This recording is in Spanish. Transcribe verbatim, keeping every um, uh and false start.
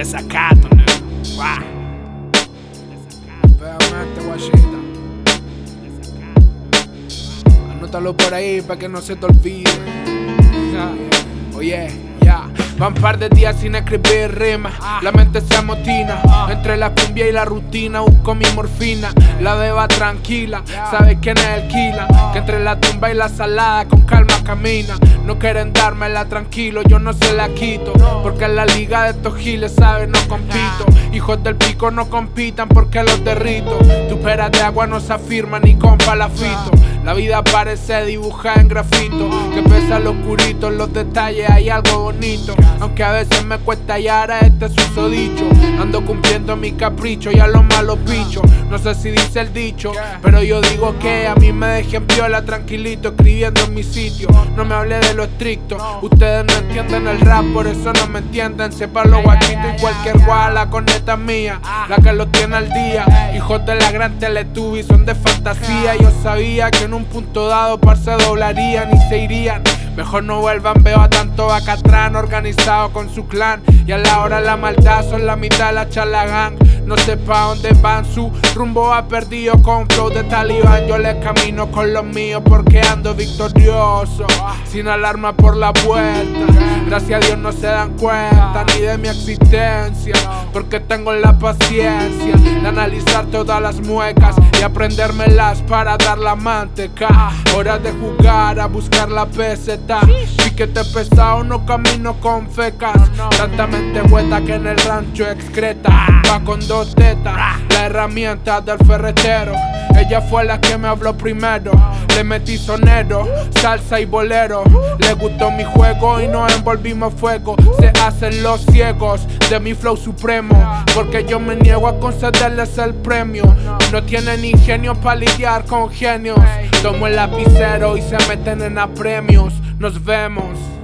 Desacato, negro. Wow. Espérame, guachita. Anótalo por ahí para que no se te olvide. Oye, ya. Van par de días sin escribir rimas. La mente se amotina. Entre la cumbia y la rutina busco mi morfina. La beba tranquila, sabe quién es el killer. Que entre la tumba y la salada con calma camina. No quieren dármela tranquilo, yo no se la quito. Porque en la liga de estos giles, ¿sabes? No compito. Hijos del pico no compitan porque los derrito. Tu pera de agua no se afirma ni con palafito. La vida parece dibujada en grafito. Que pese a lo oscurito, en los detalles hay algo bonito. Aunque a veces me cuesta hallar a este susodicho. Ando cumpliendo mi capricho y a los malos bichos. No sé si dice el dicho, pero yo digo que a mí me dejen piola tranquilito escribiendo en mi sitio. No me hable de lo estricto, ustedes no entienden el rap, por eso no me entienden. Sepan los guachitos y cualquier guala con neta mía, la que lo tiene al día. Hijos de la gran Teletubby son de fantasía. Yo sabía que en un punto dado par se doblarían y se irían. Mejor no vuelvan, veo a tanto bacatrán organizado con su clan. Y a la hora la maldad son la mitad de la charlagán. No sé pa' dónde van, su rumbo va perdido con flow de talibán. Yo les camino con los míos porque ando victorioso, sin alarma por la puerta. Gracias a Dios no se dan cuenta ni de mi existencia, porque tengo la paciencia de analizar todas las muecas y aprendérmelas para dar la manteca. Hora de jugar a buscar la peseta. Piquete pesado, no camino con fecas. Tanta mente hueta que en el rancho excreta. Va con dos tetas, la herramienta del ferretero. Ella fue la que me habló primero. Le metí sonero, salsa y bolero. Le gustó mi juego y nos envolvimos fuego. Se hacen los ciegos de mi flow supremo, porque yo me niego a concederles el premio. No tienen ingenio para lidiar con genios. Tomo el lapicero y se meten en apremios. Nos vemos.